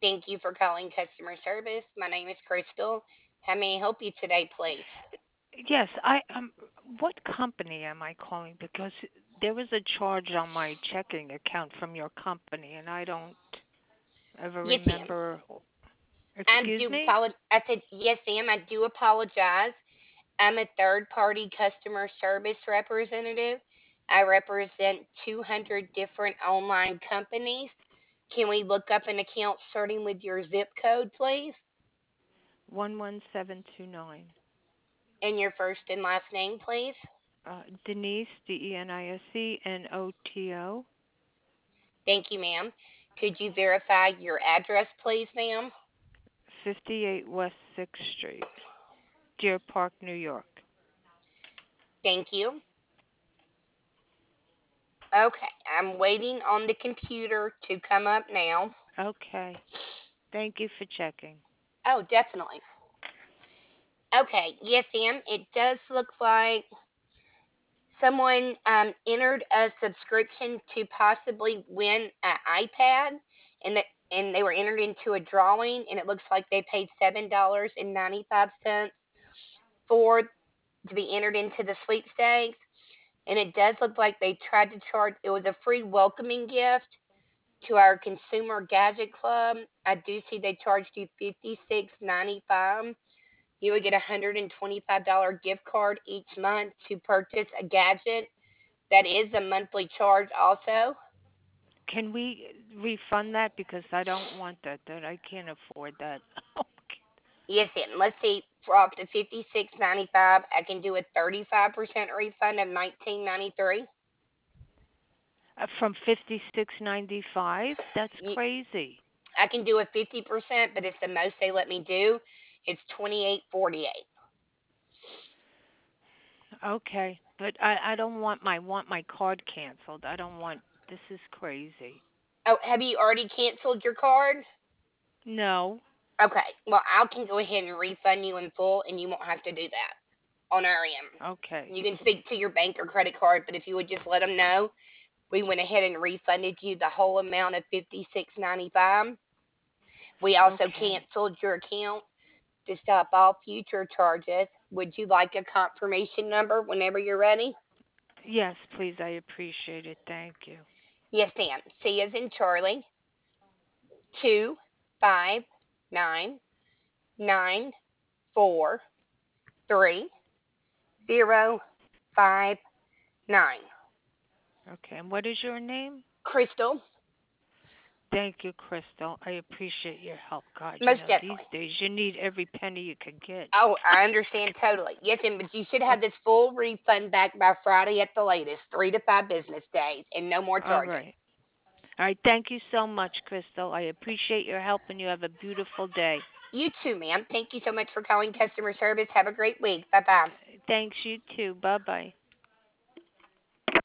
Thank you for calling customer service. My name is Crystal. How may I help you today, please? Yes, I what company am I calling? Because there was a charge on my checking account from your company, and I don't ever Yes, ma'am. remember. I Excuse do me? apologize. I said, yes, ma'am, I do apologize. I'm a third party customer service representative. I represent 200 different online companies. Can we look up an account starting with your zip code, please? 11729. And your first and last name, please? Denise, DenisceNoto, Thank you, ma'am. Could you verify your address, please, ma'am? 58 West 6th Street, Deer Park, New York. Thank you. Okay, I'm waiting on the computer to come up now. Okay. Thank you for checking. Oh, definitely. Okay, yes, ma'am. It does look like someone entered a subscription to possibly win an iPad, and and they were entered into a drawing, and it looks like they paid $7.95 for to be entered into the sweepstakes. And it does look like they tried to charge. It was a free welcoming gift to our consumer gadget club. I do see they charged you $56.95. You would get a $125 gift card each month to purchase a gadget. That is a monthly charge also. Can we refund that because I don't want that. That I can't afford that. Yes, and let's see, for up to $56.95, I can do a 35% refund of $19.93. From 56.95? That's crazy. I can do a 50%, but it's the most they let me do. It's 28.48. Okay, but I don't want my card canceled. I don't want this is crazy. Oh, have you already canceled your card? No. Okay, well, I can go ahead and refund you in full, and you won't have to do that on our end. Okay. You can speak to your bank or credit card, but if you would just let them know, we went ahead and refunded you the whole amount of $56.95. We also Okay. canceled your account to stop all future charges. Would you like a confirmation number whenever you're ready? Yes, please. I appreciate it. Thank you. Yes, ma'am. C as in Charlie, 259943059. Okay. And what is your name? Crystal, Thank you, Crystal. I appreciate your help. God, most these definitely. days you need every penny you can get. Oh, I understand totally. Yes, ma'am, but you should have this full refund back by Friday at the latest, 3 to 5 business days, and no more All charges. right. All right. Thank you so much, Crystal. I appreciate your help and you have a beautiful day. You too, ma'am. Thank you so much for calling customer service. Have a great week. Bye bye. Thanks, you too. Bye bye.